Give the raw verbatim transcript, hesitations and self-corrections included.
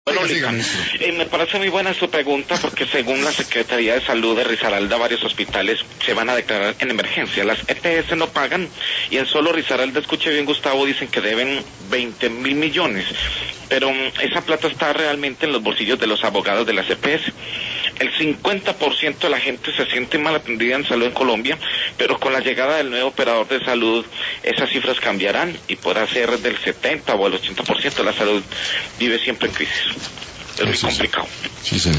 Bueno, Lisa, eh, me parece muy buena su pregunta porque según la Secretaría de Salud de Risaralda, varios hospitales se van a declarar en emergencia. Las E P S no pagan y en solo Risaralda, escuche bien Gustavo, dicen que deben veinte mil millones, pero um, esa plata está realmente en los bolsillos de los abogados de las E P S. El cincuenta por ciento de la gente se siente mal atendida en salud en Colombia, pero con la llegada del nuevo operador de salud, esas cifras cambiarán y podrá ser del setenta o el ochenta por ciento. La salud vive siempre en crisis. Es muy complicado. Sí, señor.